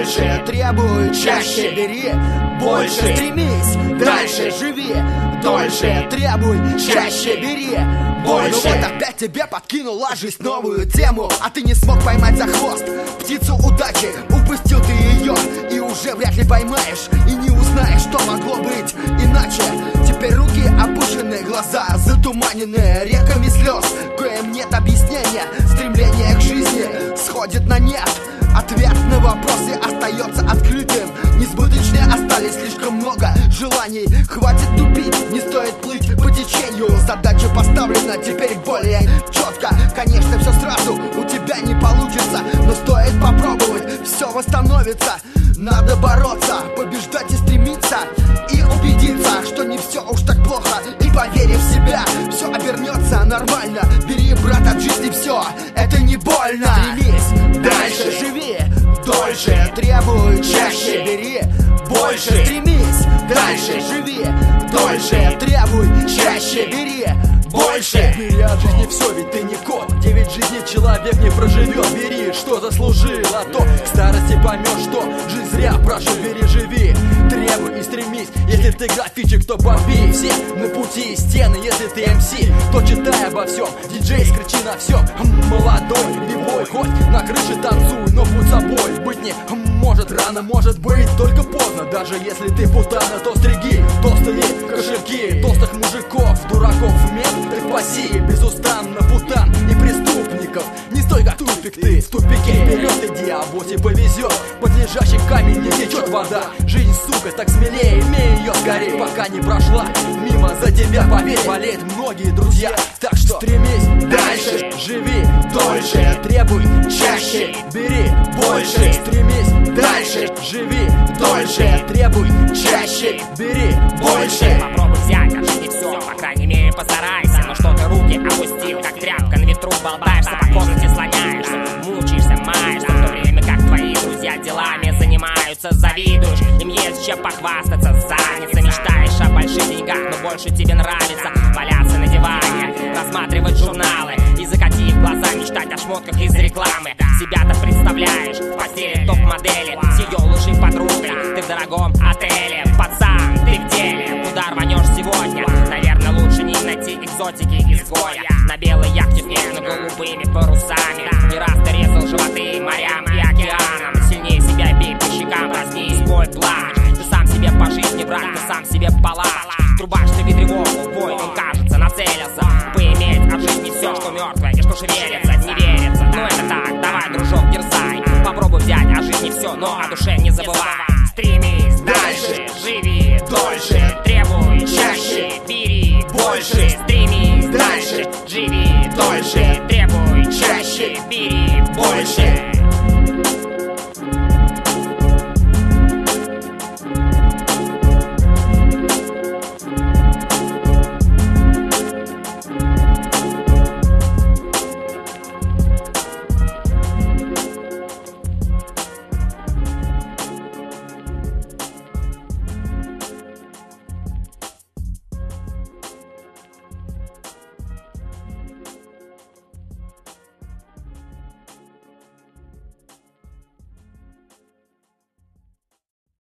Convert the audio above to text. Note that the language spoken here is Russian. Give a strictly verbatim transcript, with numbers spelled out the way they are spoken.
больше требуй, чаще бери, больше стремись, дальше живи, дольше требуй, чаще бери, больше. Ну вот опять тебе подкинула жизнь новую тему, а ты не смог поймать за хвост птицу удачи, упустил ты ее и уже вряд ли поймаешь, и не узнаешь, что могло быть иначе. Теперь руки опущены, глаза затуманены реками слез, коим нет объяснения, стремление к жизни сходит на нет. Ответ на вопросы остается открытым, несбыточные остались слишком много желаний. Хватит тупить, не стоит плыть по течению, задача поставлена теперь более четко. Конечно, все сразу у тебя не получится, но стоит попробовать, все восстановится. Надо бороться, побеждать и стремиться, и убедиться, что не все уж так плохо. И поверив в себя, все обернется нормально. Бери, брат, от жизни все, это не больно. Стремись, дальше живи, дольше требуй, чаще бери, больше стремись, дальше живи, дольше требуй, чаще бери, больше. Бери от жизни все, ведь ты не кот, девять жизней человек не проживет. Бери, что заслужил, а то к старости поймешь, что жизнь зря прожил. Бери, живи, требуй и стремись. Если ты графичик, то бомби. Все на пути стены, если ты эм си, то читай обо всем, диджей скричи на всем. Молодой, бибой, хоть на крыше танцуй, но будь собой. Быть не может рано, может быть только поздно. Даже если ты путана, то стриги толстые кошельки толстых мужиков, дураков в мед. Так паси, безустанно путан и преступников. Не стой как тупик ты, в тупике вперед иди, а вот и повезет. Под лежащий камень не течет вода. Жизнь, сука, так смелее, имей ее скорей, пока не прошла мимо. За тебя, поверь, болеют многие друзья. Так что стремись, дальше живи, дольше требуй, чаще бери, больше стремись, дальше живи, дольше требуй, чаще бери, больше. Попробуй взять от жизни все, по крайней мере постарайся. Но что ты руки опустил, как тряпка на ветру болтаешься, по комнате слоняешься, мучаешься, маешься, в то время как твои друзья делами занимаются. Завидуешь, им есть чем похвастаться, занятся, мечтаешь о больших деньгах, но больше тебе нравится валяться на диване, рассматривать журналы и, закатив глаза, мечтать о шмотках из рекламы. Себя-то представляешь в постели топ-модели с ее лучшей подругой, ты в дорогом отеле. Пацан, ты в деле, куда рванешь сегодня? Наверное, лучше не найти экзотики изгоя на белой яхте с нежно-голубыми парусами. Не раз ты резал животы морям и океанам. Сильнее себя бей по щекам, проснись, бой, плачь. Ты сам себе по жизни враг, ты сам себе палач. Трубач ты в тревогу, в бой, он кажется нацелился поиметь от жизни все, что мертвое и что шевелится, не верится. Ну это так, давай, дружок, дерзай. Попробуй взять от жизни все, но о душе не забывай. Стремись, дальше живи, дольше требуй, чаще бери, больше стремись, дальше живи, дольше требуй, чаще бери.